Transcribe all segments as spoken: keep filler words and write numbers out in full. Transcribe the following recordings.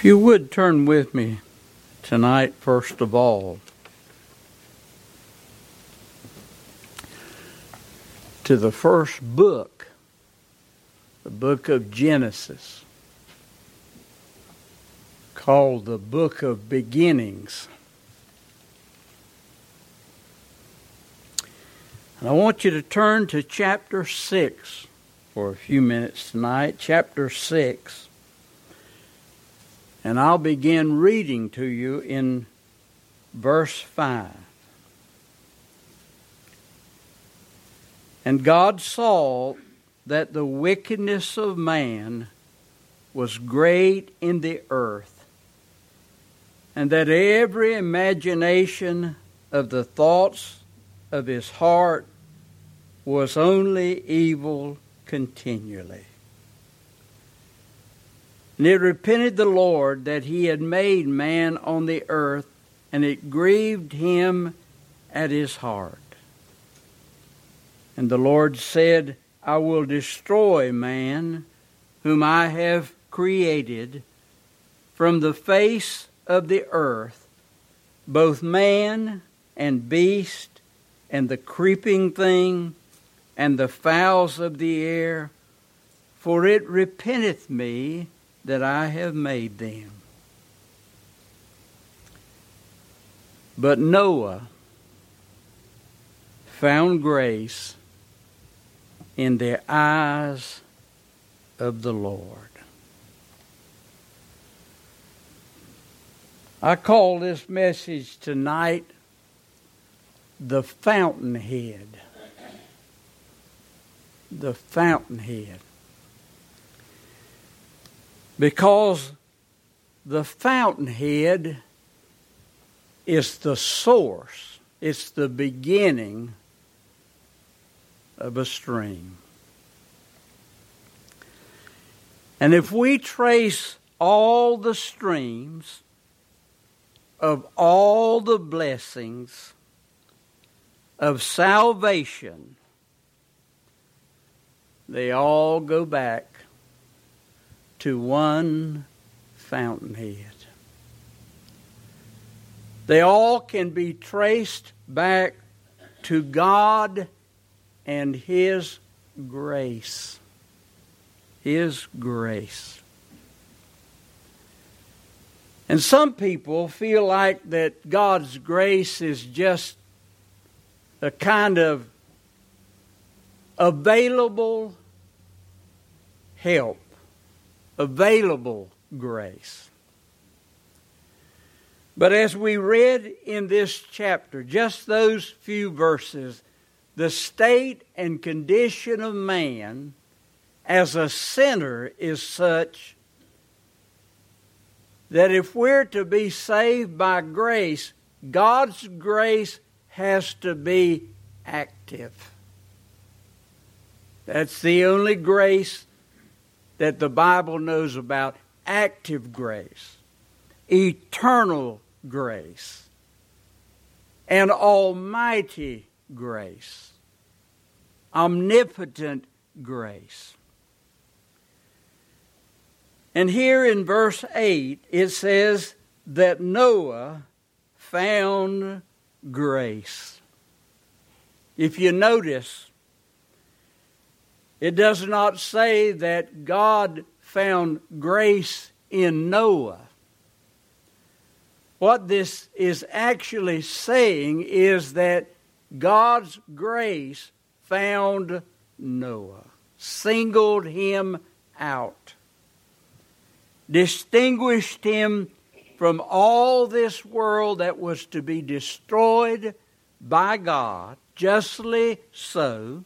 If you would turn with me tonight, first of all, to the first book, the book of Genesis, called the Book of Beginnings. And I want you to turn to chapter six for a few minutes tonight, chapter six. And I'll begin reading to you in verse five. And God saw that the wickedness of man was great in the earth, and that every imagination of the thoughts of his heart was only evil continually. And it repented the Lord that he had made man on the earth, and it grieved him at his heart. And the Lord said, I will destroy man, whom I have created, from the face of the earth, both man and beast, and the creeping thing, and the fowls of the air, for it repenteth me that I have made them. But Noah found grace in the eyes of the Lord. I call this message tonight the fountainhead. The fountainhead. Because the fountainhead is the source, it's the beginning of a stream. And if we trace all the streams of all the blessings of salvation, they all go back to one fountainhead. They all can be traced back to God and His grace. His grace. And some people feel like that God's grace is just a kind of available help, available grace. But as we read in this chapter, just those few verses, the state and condition of man as a sinner is such that if we're to be saved by grace, God's grace has to be active. That's the only grace that the Bible knows about, active grace, eternal grace, and almighty grace, omnipotent grace. And here in verse eight, it says that Noah found grace. If you notice, it does not say that God found grace in Noah. What this is actually saying is that God's grace found Noah, singled him out, distinguished him from all this world that was to be destroyed by God, justly so.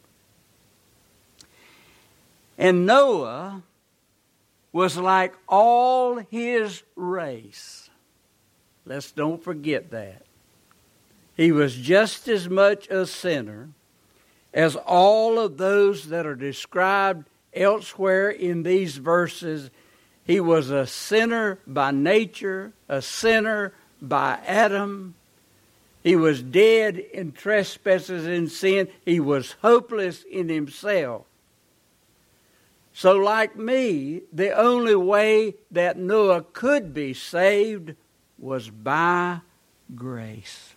And Noah was like all his race. Let's don't forget that. He was just as much a sinner as all of those that are described elsewhere in these verses. He was a sinner by nature, a sinner by Adam. He was dead in trespasses and sin. He was hopeless in himself. So like me, the only way that Noah could be saved was by grace.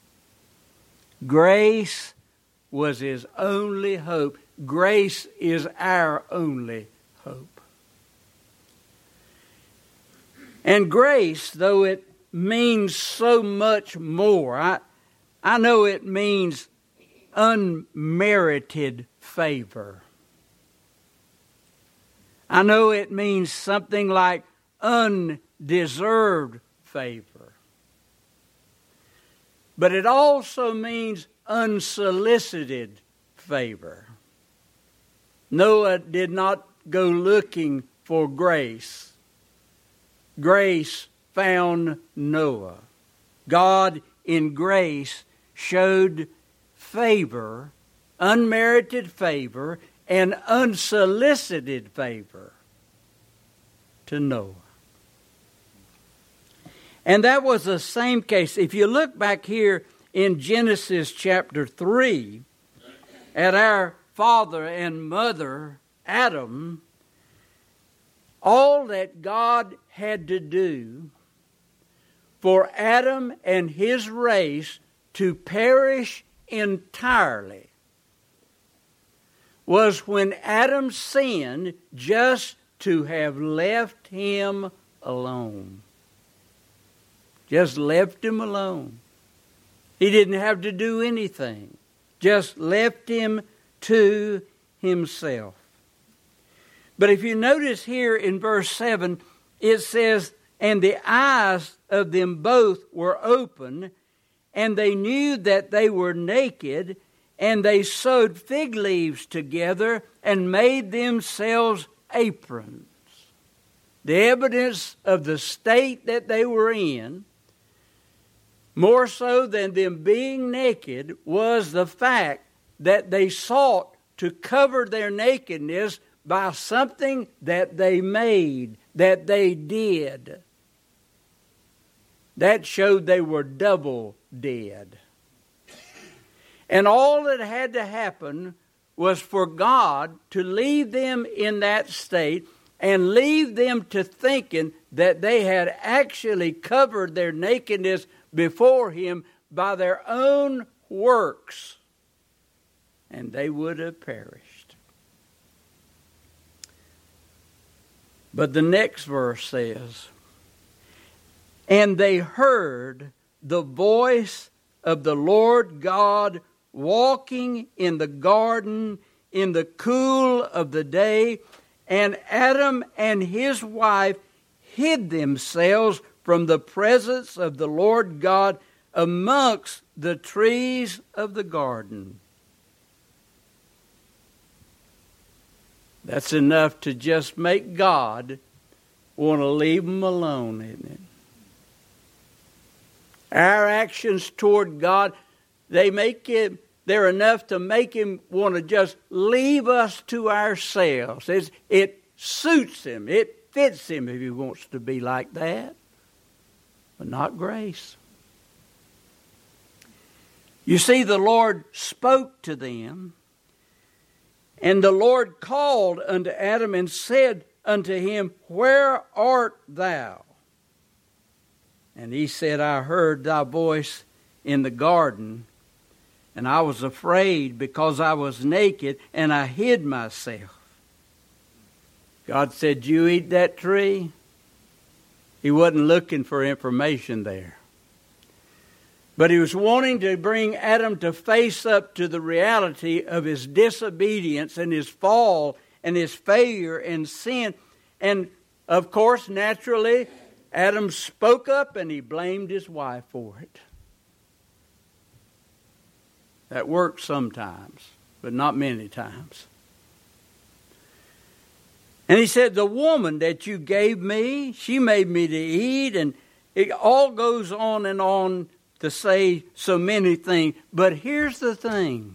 Grace was his only hope. Grace is our only hope. And grace, though it means so much more, I, I know it means unmerited favor. I know it means something like undeserved favor. But it also means unsolicited favor. Noah did not go looking for grace. Grace found Noah. God in grace showed favor, unmerited favor, and unsolicited favor to Noah. And that was the same case. If you look back here in Genesis chapter three at our father and mother, Adam, all that God had to do for Adam and his race to perish entirely was when Adam sinned, just to have left him alone. Just left him alone. He didn't have to do anything. Just left him to himself. But if you notice here in verse seven, it says, "And the eyes of them both were open, and they knew that they were naked, and they sewed fig leaves together and made themselves aprons." The evidence of the state that they were in, more so than them being naked, was the fact that they sought to cover their nakedness by something that they made, that they did. That showed they were double dead. And all that had to happen was for God to leave them in that state and leave them to thinking that they had actually covered their nakedness before Him by their own works, and they would have perished. But the next verse says, "And they heard the voice of the Lord God walking in the garden in the cool of the day, and Adam and his wife hid themselves from the presence of the Lord God amongst the trees of the garden." That's enough to just make God want to leave them alone, isn't it? Our actions toward God, they make it, they're enough to make Him want to just leave us to ourselves. It's, it suits Him. It fits Him if He wants to be like that. But not grace. You see, the Lord spoke to them, and the Lord called unto Adam and said unto him, "Where art thou?" And he said, "I heard thy voice in the garden, and I was afraid because I was naked, and I hid myself." God said, "You eat that tree?" He wasn't looking for information there. But He was wanting to bring Adam to face up to the reality of his disobedience and his fall and his failure and sin. And, of course, naturally, Adam spoke up and he blamed his wife for it. That works sometimes, but not many times. And he said, "The woman that you gave me, she made me to eat," and it all goes on and on to say so many things. But here's the thing.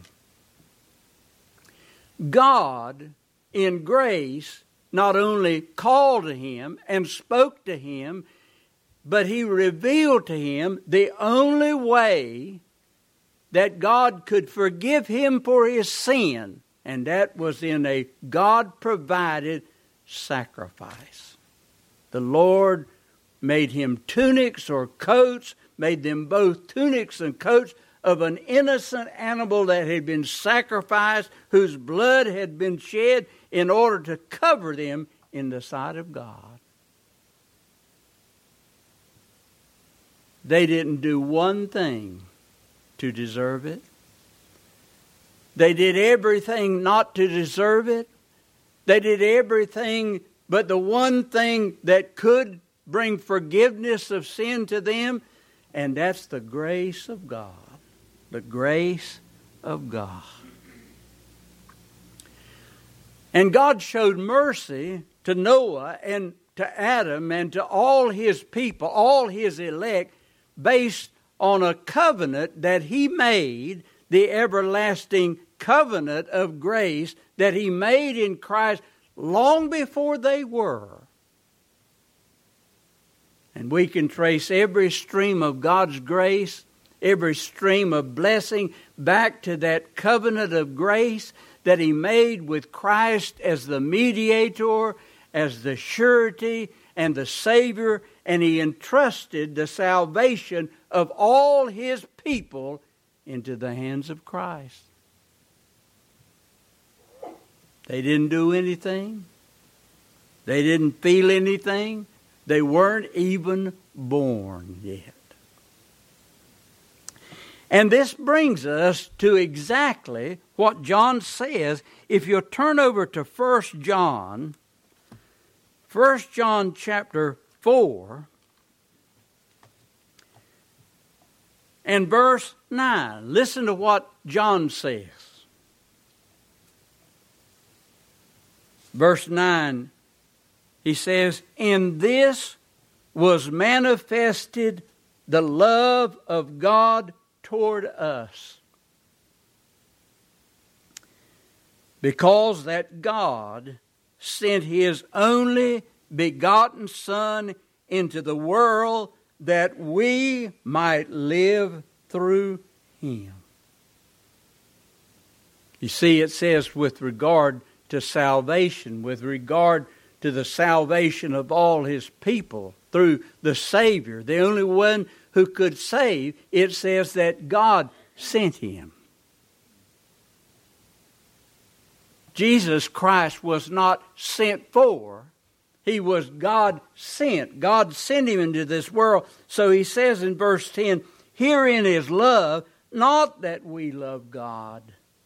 God, in grace, not only called to him and spoke to him, but He revealed to him the only way that God could forgive him for his sin and that was in a God-provided sacrifice. The Lord made him tunics or coats, made them both tunics and coats of an innocent animal that had been sacrificed, whose blood had been shed in order to cover them in the sight of God. They didn't do one thing to deserve it. They did everything not to deserve it. They did everything but the one thing that could bring forgiveness of sin to them, and that's the grace of God. The grace of God. And God showed mercy to Noah and to Adam and to all his people, all his elect, based on a covenant that he made, the everlasting covenant of grace that he made in Christ long before they were. And we can trace every stream of God's grace, every stream of blessing back to that covenant of grace that he made with Christ as the mediator, as the surety and the Savior, and he entrusted the salvation of all his people into the hands of Christ. They didn't do anything. They didn't feel anything. They weren't even born yet. And this brings us to exactly what John says. If you'll turn over to First John, First John chapter four, and verse nine. Listen to what John says. Verse nine, he says, "In this was manifested the love of God toward us, because that God sent his only begotten Son into the world that we might live through him." You see, it says with regard to salvation, with regard to the salvation of all his people through the Savior, the only one who could save, it says that God sent him. Jesus Christ was not sent for. He was God sent. God sent him into this world. So he says in verse ten, "Herein is love, not that we love God,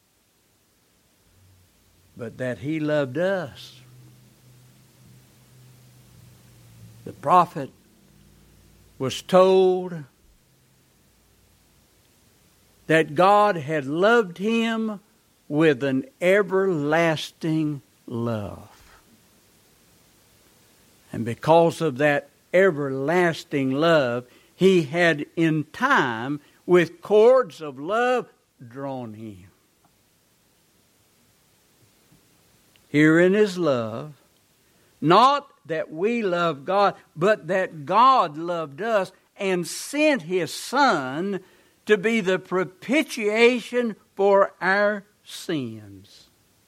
but that he loved us." The prophet was told that God had loved him with an everlasting love. And because of that everlasting love, he had in time, with cords of love, drawn him. Herein is love, not that we love God, but that God loved us and sent his Son to be the propitiation for our sins.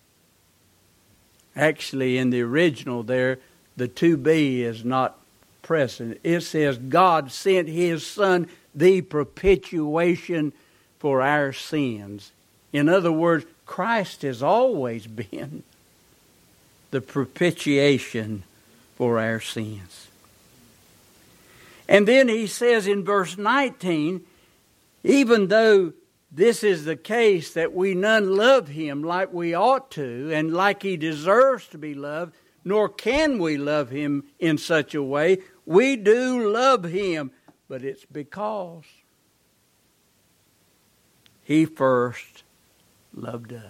Actually, in the original there, the to be is not present. It says God sent his Son, the propitiation for our sins. In other words, Christ has always been the propitiation for our sins. And then he says in verse nineteen, even though this is the case that we none love him like we ought to and like he deserves to be loved, nor can we love him in such a way, we do love him, but it's because he first loved us.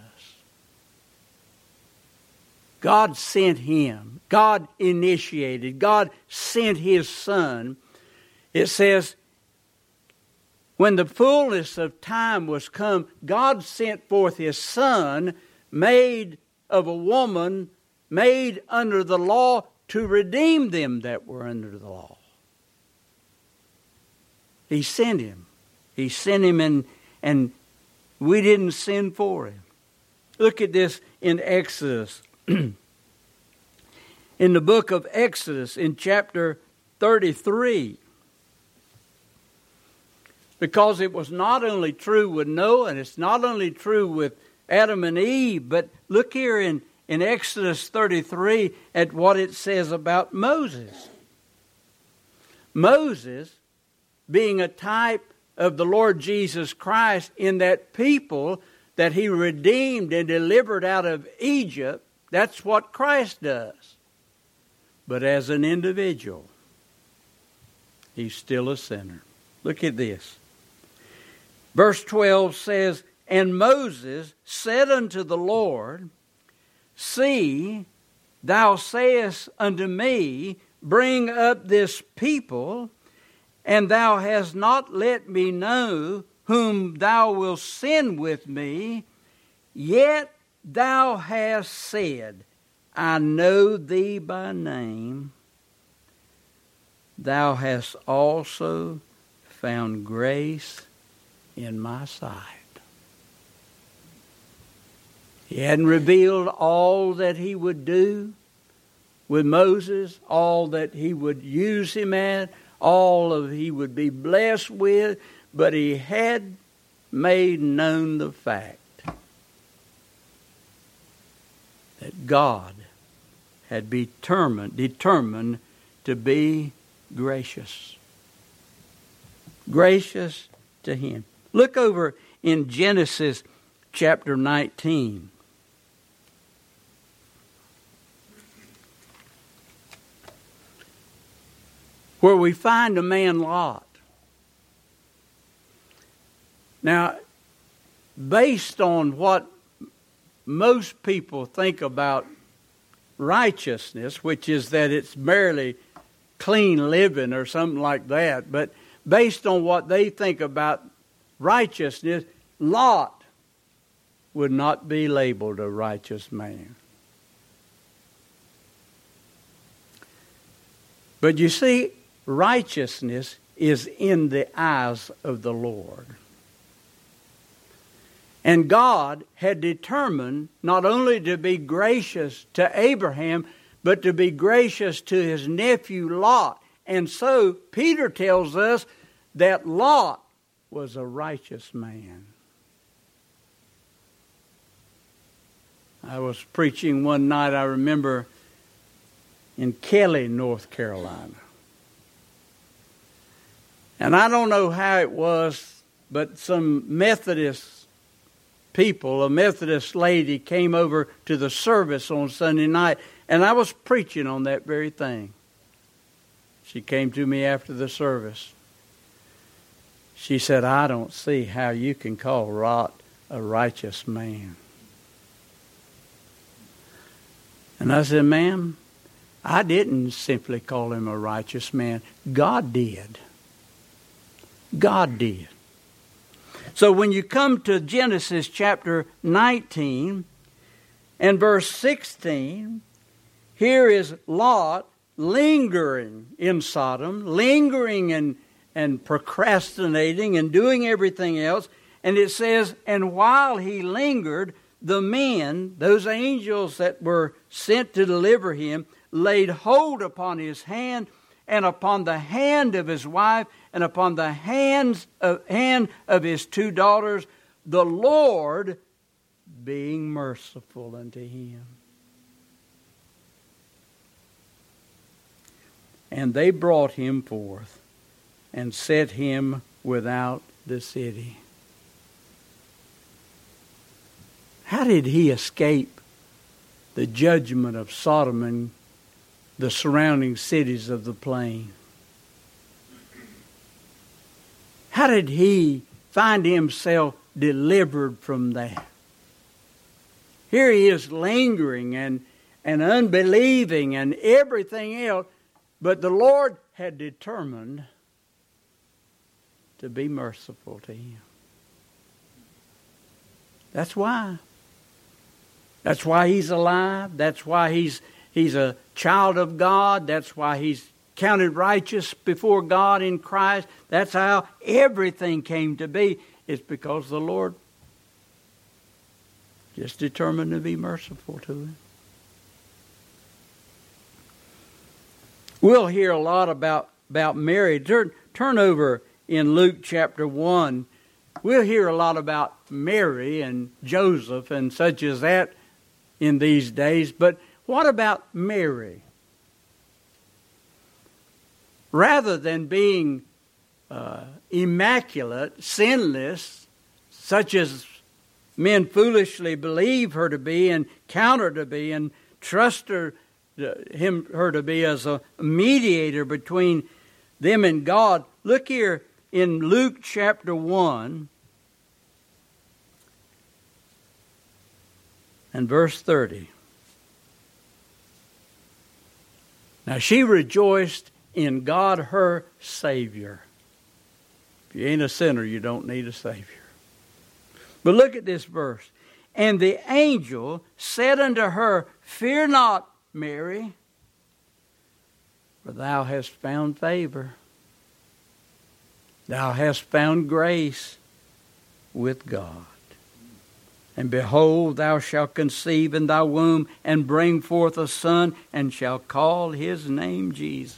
God sent him. God initiated. God sent his Son. It says, when the fullness of time was come, God sent forth his Son, made of a woman, made under the law, to redeem them that were under the law. He sent him. He sent him and, and we didn't sin for him. Look at this in Exodus. In the book of Exodus, in chapter thirty-three. Because it was not only true with Noah, and it's not only true with Adam and Eve, but look here in, in Exodus thirty-three at what it says about Moses. Moses, being a type of the Lord Jesus Christ, in that people that he redeemed and delivered out of Egypt, that's what Christ does. But as an individual, he's still a sinner. Look at this. Verse twelve says, "And Moses said unto the Lord, See, thou sayest unto me, Bring up this people, and thou hast not let me know whom thou wilt send with me. Yet thou hast said, I know thee by name. Thou hast also found grace in my sight." He hadn't revealed all that he would do with Moses, all that he would use him at, all of he would be blessed with, but he had made known the fact that God had determined, determined to be gracious. Gracious to him. Look over in Genesis chapter nineteen. Where we find a man Lot. Now, based on what most people think about righteousness, which is that it's merely clean living or something like that, but based on what they think about righteousness, Lot would not be labeled a righteous man. But you see, righteousness is in the eyes of the Lord. And God had determined not only to be gracious to Abraham, but to be gracious to his nephew Lot. And so Peter tells us that Lot was a righteous man. I was preaching one night, I remember, in Kelly, North Carolina. And I don't know how it was, but some Methodist people, a Methodist lady, came over to the service on Sunday night, and I was preaching on that very thing. She came to me after the service. She said, "I don't see how you can call Lot a righteous man." And I said, "Ma'am, I didn't simply call him a righteous man. God did. God did." So when you come to Genesis chapter nineteen and verse sixteen, here is Lot lingering in Sodom, lingering and, and procrastinating and doing everything else. And it says, "And while he lingered, the men," those angels that were sent to deliver him, "laid hold upon his hand and upon the hand of his wife and upon the hands of, hand of his two daughters, the Lord being merciful unto him. And they brought him forth and set him without the city." How did he escape the judgment of Sodom and the surrounding cities of the plain? How did he find himself delivered from that? Here he is lingering and, and unbelieving and everything else, but the Lord had determined to be merciful to him. That's why. That's why he's alive. That's why he's he's a child of God. That's why he's counted righteous before God in Christ. That's how everything came to be. It's because the Lord Just determined to be merciful to him. We'll hear a lot about, about Mary. Turn, turn over in Luke chapter one. We'll hear a lot about Mary and Joseph and such as that in these days. But what about Mary? Rather than being uh, immaculate, sinless, such as men foolishly believe her to be and count her to be and trust her, him, her to be as a mediator between them and God. Look here in Luke chapter one and verse thirty. Now she rejoiced in God her Savior. If you ain't a sinner, you don't need a Savior. But look at this verse. And the angel said unto her, Fear not, Mary, for thou hast found favor. Thou hast found grace with God. And behold, thou shalt conceive in thy womb and bring forth a son, and shalt call his name Jesus.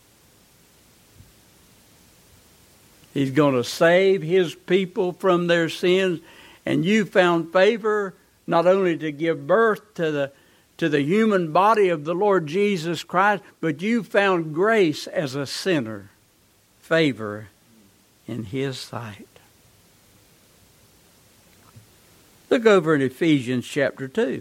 He's going to save his people from their sins. And you found favor not only to give birth to the to the human body of the Lord Jesus Christ, but you found grace as a sinner, favor in his sight. Look over in Ephesians chapter two.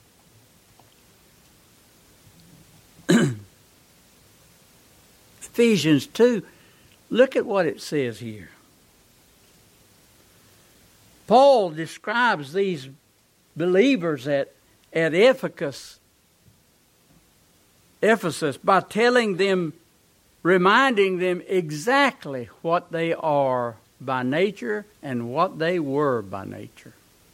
Ephesians two, look at what it says here. Paul describes these believers at, at Ephesus, Ephesus by telling them, reminding them exactly what they are by nature and what they were by nature.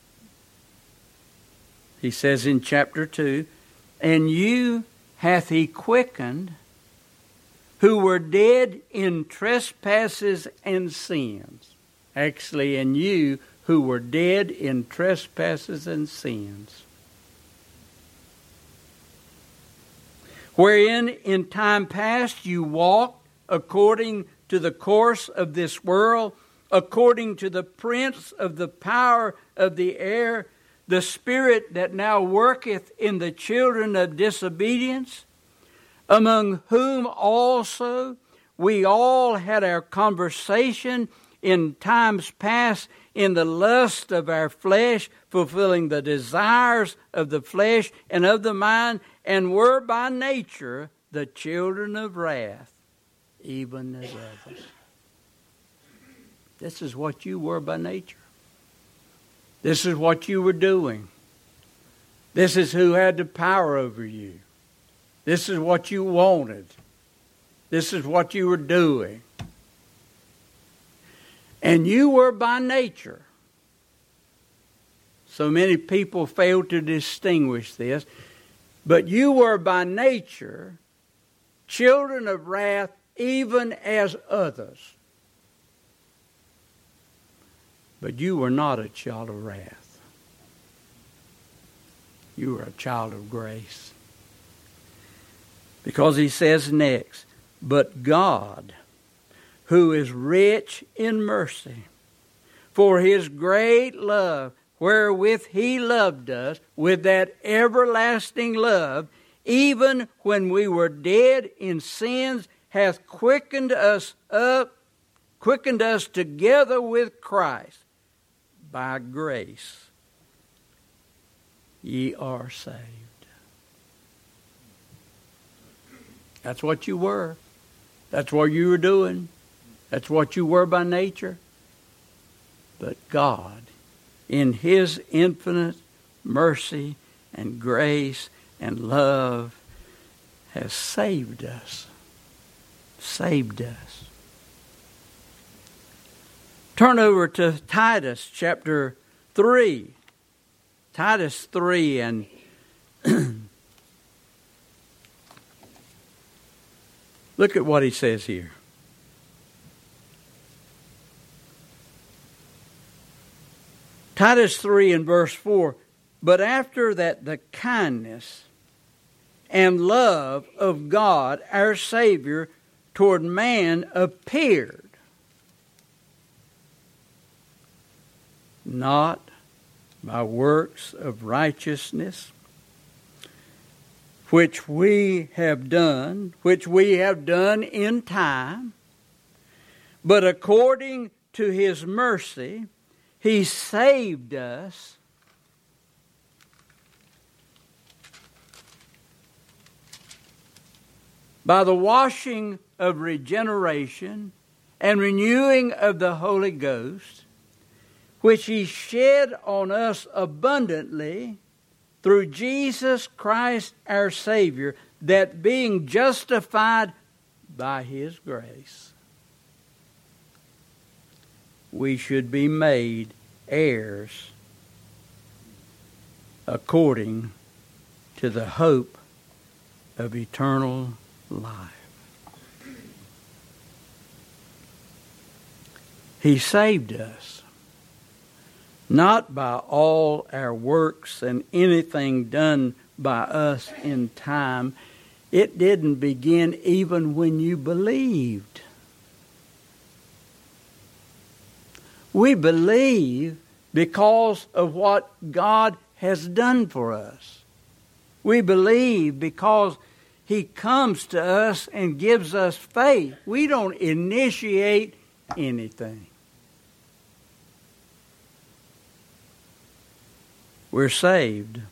He says in chapter two, And you hath he quickened, who were dead in trespasses and sins. Actually, in you, who were dead in trespasses and sins, wherein in time past you walked according to the course of this world, according to the prince of the power of the air, the spirit that now worketh in the children of disobedience, among whom also we all had our conversation in times past in the lust of our flesh, fulfilling the desires of the flesh and of the mind, and were by nature the children of wrath, even as others. This is what you were by nature. This is what you were doing. This is who had the power over you. This is what you wanted. This is what you were doing. And you were by nature. So many people fail to distinguish this. But you were by nature children of wrath, even as others. But you were not a child of wrath. You were a child of grace. Because he says next, But God, who is rich in mercy, for his great love, wherewith he loved us, with that everlasting love, even when we were dead in sins, hath quickened us up, quickened us together with Christ. By grace ye are saved. That's what you were. That's what you were doing. That's what you were by nature. But God, in his infinite mercy and grace and love, has saved us. Saved us. Turn over to Titus chapter three. Titus three, and look at what he says here. Titus three and verse four, But after that the kindness and love of God, our Savior, toward man appeared, not by works of righteousness, which we have done, which we have done in time, but according to His mercy, He saved us by the washing of regeneration and renewing of the Holy Ghost, which He shed on us abundantly through Jesus Christ our Savior, that being justified by His grace, we should be made heirs according to the hope of eternal life. He saved us, not by all our works and anything done by us in time. It didn't begin even when you believed. We believe because of what God has done for us. We believe because He comes to us and gives us faith. We don't initiate anything. We're saved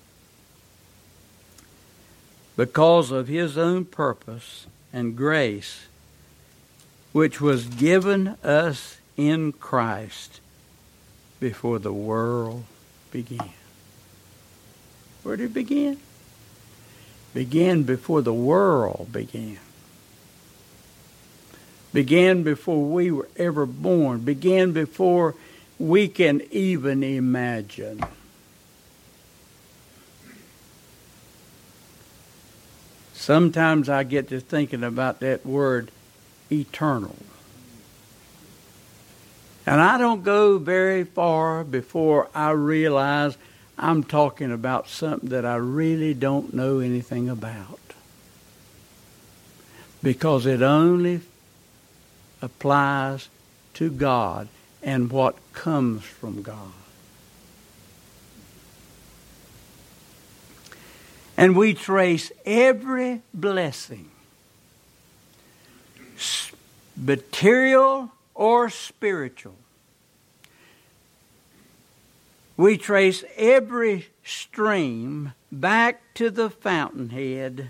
because of His own purpose and grace, which was given us in Christ before the world began. Where did it begin? Began before the world began. Began before we were ever born. Began before we can even imagine. Sometimes I get to thinking about that word eternal. And I don't go very far before I realize I'm talking about something that I really don't know anything about. Because it only applies to God and what comes from God. And we trace every blessing, material or spiritual. We trace every stream back to the fountainhead,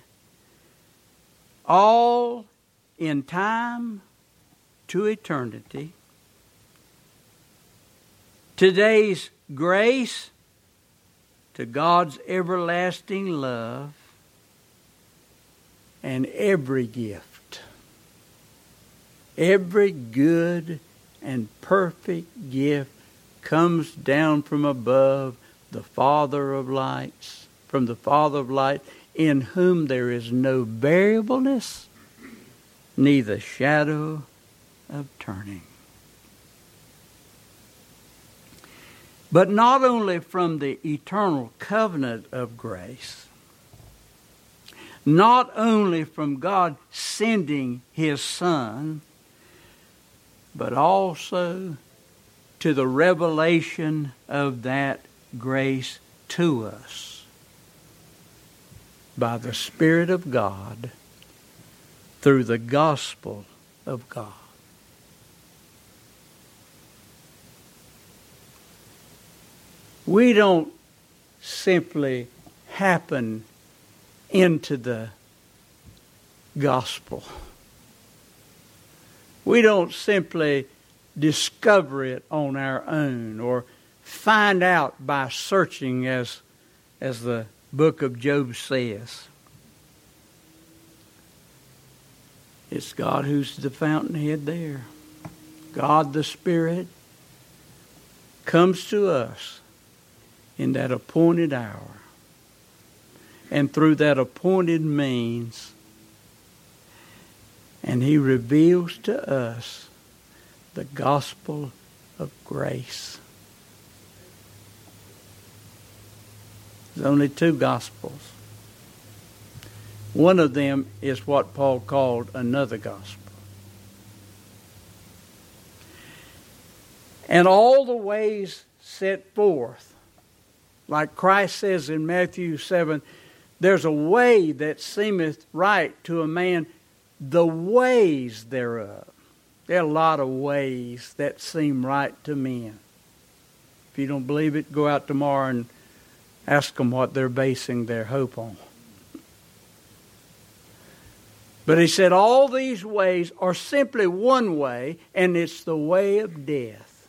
all in time to eternity. Today's grace to God's everlasting love, and every gift, every good and perfect gift comes down from above, the Father of lights, from the Father of light, in whom there is no variableness, neither shadow of turning. But not only from the eternal covenant of grace, not only from God sending His Son, but also to the revelation of that grace to us by the Spirit of God through the gospel of God. We don't simply happen into the gospel. We don't simply discover it on our own or find out by searching, as, as the book of Job says. It's God who's the fountainhead there. God the Spirit comes to us in that appointed hour. And through that appointed means, and He reveals to us the gospel of grace. There's only two gospels. One of them is what Paul called another gospel. And all the ways set forth, like Christ says in Matthew seven, there's a way that seemeth right to a man, the ways thereof. There are a lot of ways that seem right to men. If you don't believe it, go out tomorrow and ask them what they're basing their hope on. But he said all these ways are simply one way, and it's the way of death.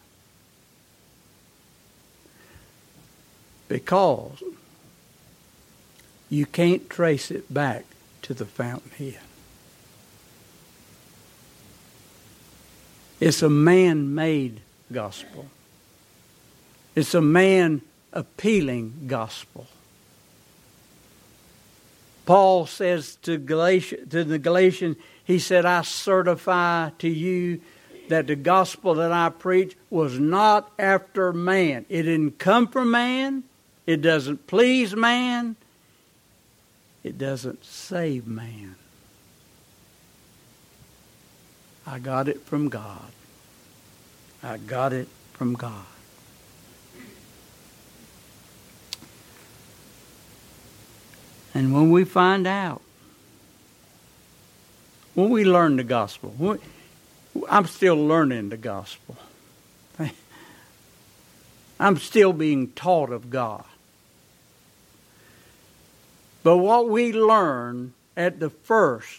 Because you can't trace it back to the fountainhead. It's a man-made gospel. It's a man-appealing gospel. Paul says to Galatians, to the Galatians, he said, I certify to you that the gospel that I preach was not after man. It didn't come from man. It doesn't please man. It doesn't save man. I got it from God. I got it from God. And when we find out, when we learn the gospel, when, I'm still learning the gospel. I'm still being taught of God. But what we learn at the first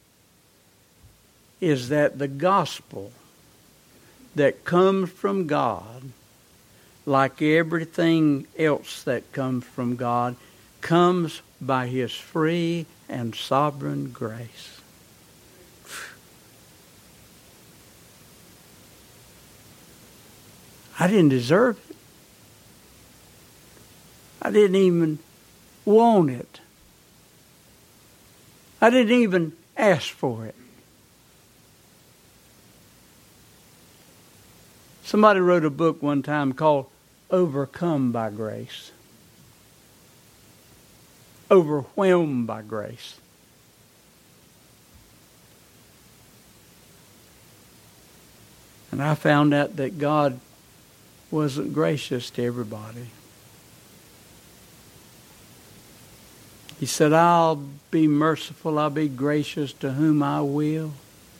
is that the gospel that comes from God, like everything else that comes from God, comes by His free and sovereign grace. I didn't deserve it. I didn't even want it. I didn't even ask for it. Somebody wrote a book one time called Overcome by Grace. Overwhelmed by grace. And I found out that God wasn't gracious to everybody. He said, I'll be merciful, I'll be gracious to whom I will.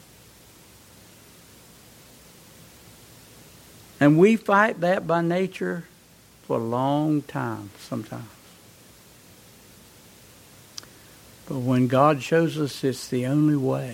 And we fight that by nature for a long time sometimes. But when God shows us it's the only way,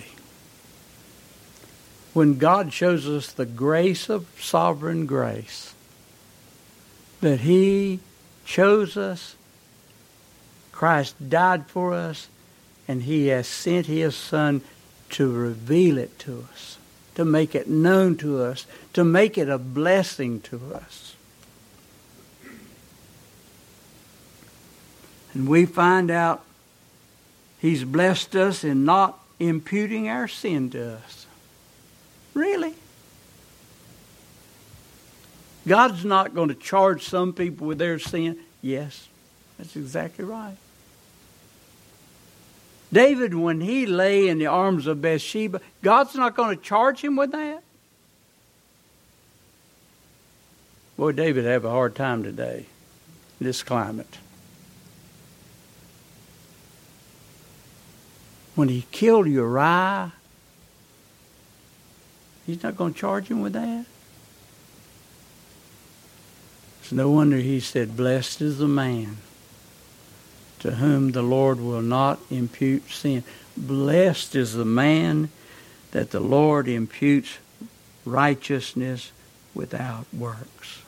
when God shows us the grace of sovereign grace, that He chose us, Christ died for us, and He has sent His Son to reveal it to us, to make it known to us, to make it a blessing to us. And we find out He's blessed us in not imputing our sin to us. Really? God's not going to charge some people with their sin. Yes, that's exactly right. David, when he lay in the arms of Bathsheba, God's not going to charge him with that. Boy, David would have a hard time today in this climate. When he killed Uriah, He's not going to charge him with that. It's no wonder He said, blessed is the man to whom the Lord will not impute sin. Blessed is the man that the Lord imputes righteousness without works.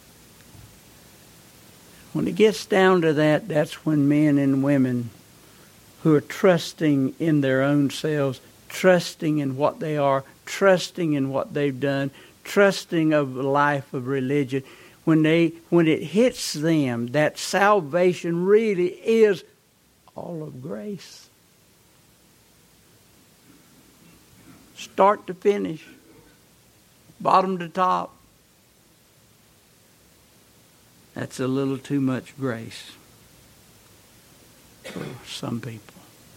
When it gets down to that, that's when men and women who are trusting in their own selves, trusting in what they are, trusting in what they've done, trusting of a life of religion, when they when it hits them, that salvation really is all of grace. Start to finish, bottom to top. That's a little too much grace. for some people.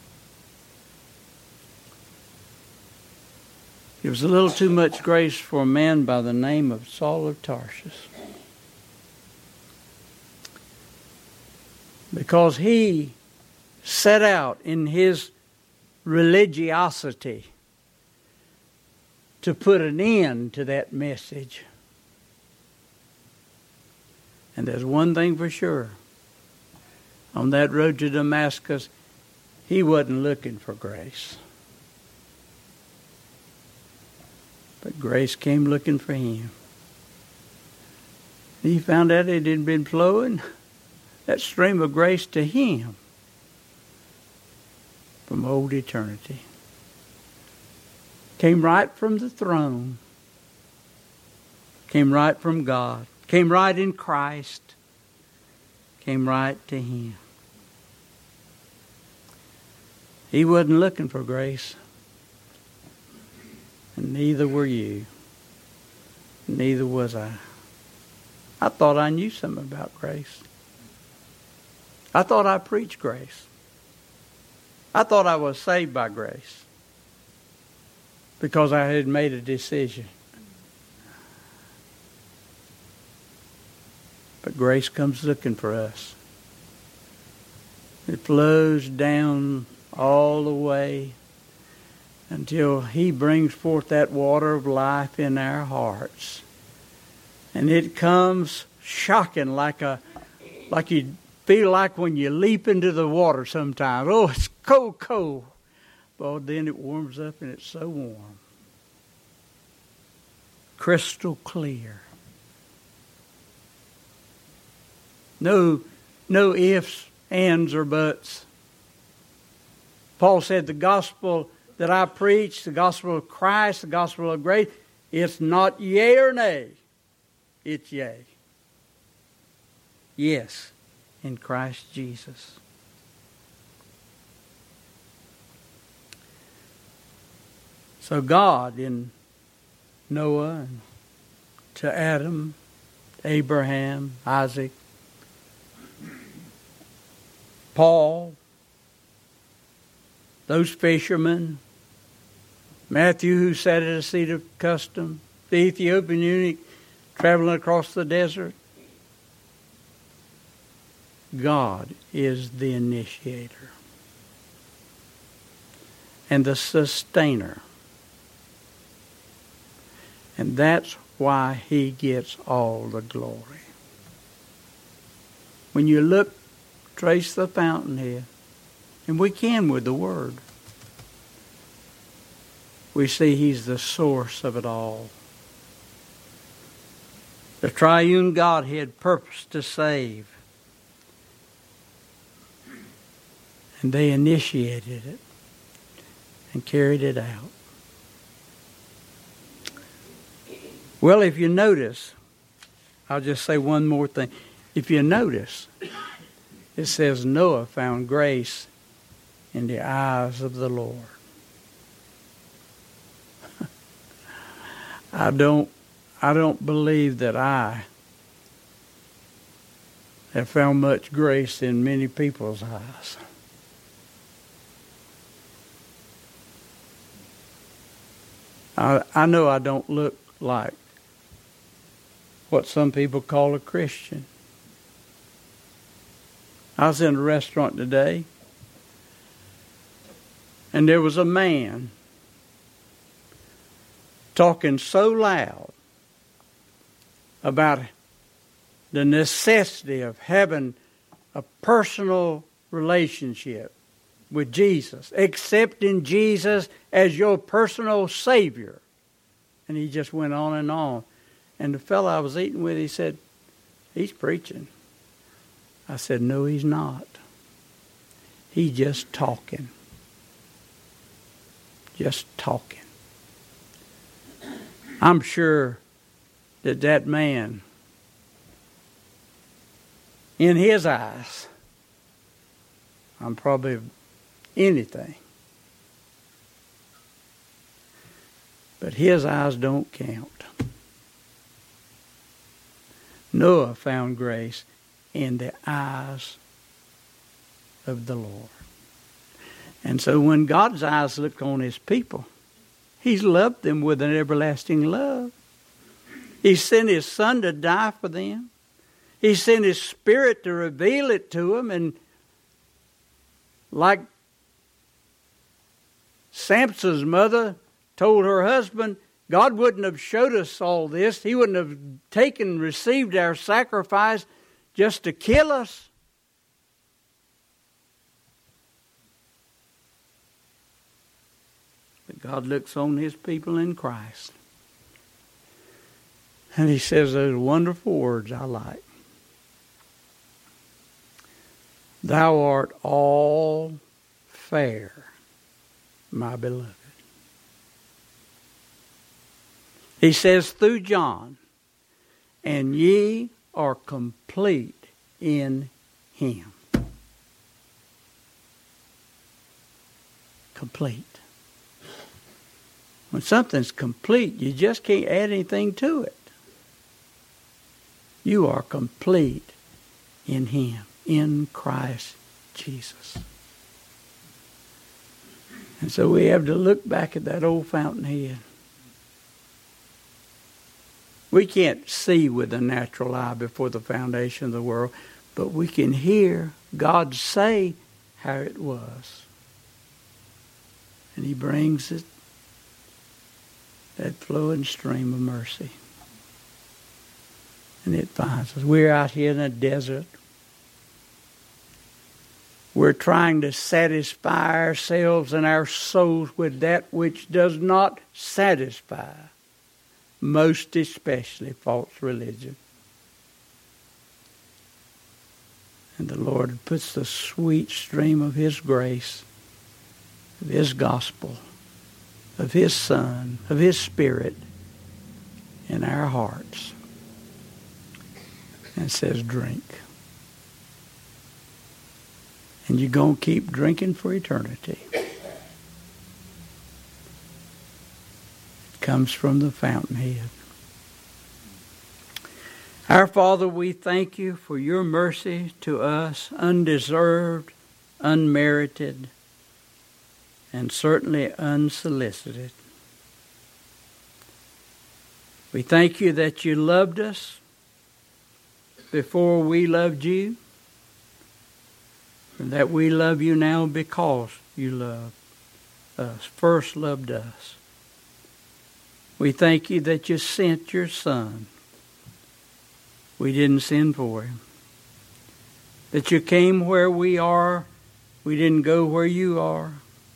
It was a little too much grace for a man by the name of Saul of Tarsus. Because he set out in his religiosity to put an end to that message. And there's one thing for sure. On that road to Damascus, he wasn't looking for grace. But grace came looking for him. He found out it had been flowing, that stream of grace to him from old eternity. Came right from the throne. Came right from God. Came right in Christ. Came right to him. He wasn't looking for grace. And neither were you. Neither was I. I thought I knew something about grace. I thought I preached grace. I thought I was saved by grace because I had made a decision. But grace comes looking for us. It flows down all the way until he brings forth that water of life in our hearts. And it comes shocking like a like you feel like when you leap into the water sometimes. Oh, it's cold, cold. But then it warms up and it's so warm. Crystal clear. No, no ifs, ands, or buts. Paul said the gospel that I preach, the gospel of Christ, the gospel of grace, it's not yea or nay. It's yea. Yes, in Christ Jesus. So God in Noah and to Adam, Abraham, Isaac, Paul, those fishermen, Matthew who sat at a seat of custom, the Ethiopian eunuch traveling across the desert. God is the initiator and the sustainer. And that's why he gets all the glory. When you look, trace the fountainhead, and we can with the Word, we see he's the source of it all. The triune Godhead purposed to save. And they initiated it and carried it out. Well, if you notice, I'll just say one more thing. If you notice, it says Noah found grace in the eyes of the Lord. I don't, I don't believe that I have found much grace in many people's eyes. I, I know I don't look like what some people call a Christian. I was in a restaurant today, and there was a man talking so loud about the necessity of having a personal relationship with Jesus, accepting Jesus as your personal Savior. And he just went on and on. And the fellow I was eating with, he said, he's preaching. I said, no, he's not. He's just talking. Just talking. I'm sure that that man, in his eyes, I'm probably anything. But his eyes don't count. Noah found grace in the eyes of the Lord. And so when God's eyes look on his people, he's loved them with an everlasting love. He sent his Son to die for them. He sent his Spirit to reveal it to them. And like Samson's mother told her husband, God wouldn't have showed us all this. He wouldn't have taken, received our sacrifice just to kill us. But God looks on his people in Christ. And he says those wonderful words I like. Thou art all fair, my beloved. He says through John, and ye are complete in him. Complete. When something's complete, you just can't add anything to it. You are complete in him, in Christ Jesus. And so we have to look back at that old fountainhead. We can't see with the natural eye before the foundation of the world, but we can hear God say how it was. And he brings it, that flowing stream of mercy. And it finds us. We're out here in a desert. We're trying to satisfy ourselves and our souls with that which does not satisfy. Most especially false religion. And the Lord puts the sweet stream of his grace, of his gospel, of his Son, of his Spirit in our hearts. And says, drink. And you're going to keep drinking for eternity. It comes from the fountainhead. Our Father, we thank you for your mercy to us, undeserved, unmerited, and certainly unsolicited. We thank you that you loved us before we loved you, and that we love you now because you loved us, first loved us. We thank you that you sent your Son. We didn't sin for him. That you came where we are. We didn't go where you are.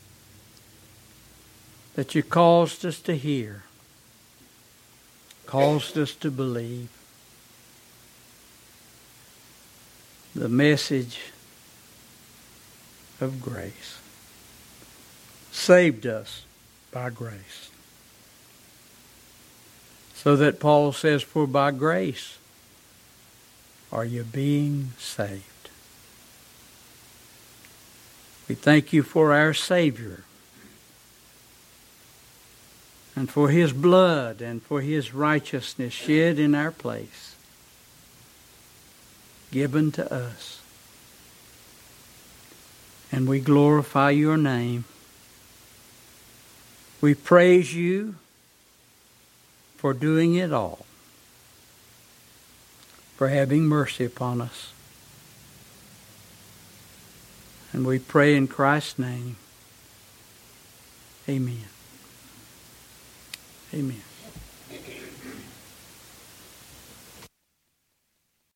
That you caused us to hear. Caused us to believe. The message of grace. Saved us by grace. So that Paul says, for by grace are you being saved. We thank you for our Savior and for his blood and for his righteousness shed in our place, given to us. And we glorify your name. We praise you for doing it all, for having mercy upon us. And we pray in Christ's name. Amen. Amen.